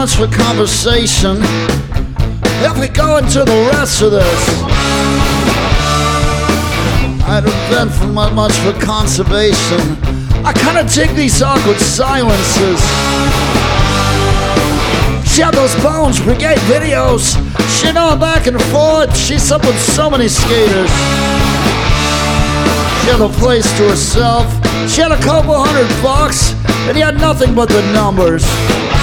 much for conversation if we go into the rest of this. I'd have been for much for conservation. I kinda dig these awkward silences. She had those Bones Brigade videos. She know back and forth. She's up with so many skaters. She had a place to herself. She had a couple $100 and he had nothing but the numbers.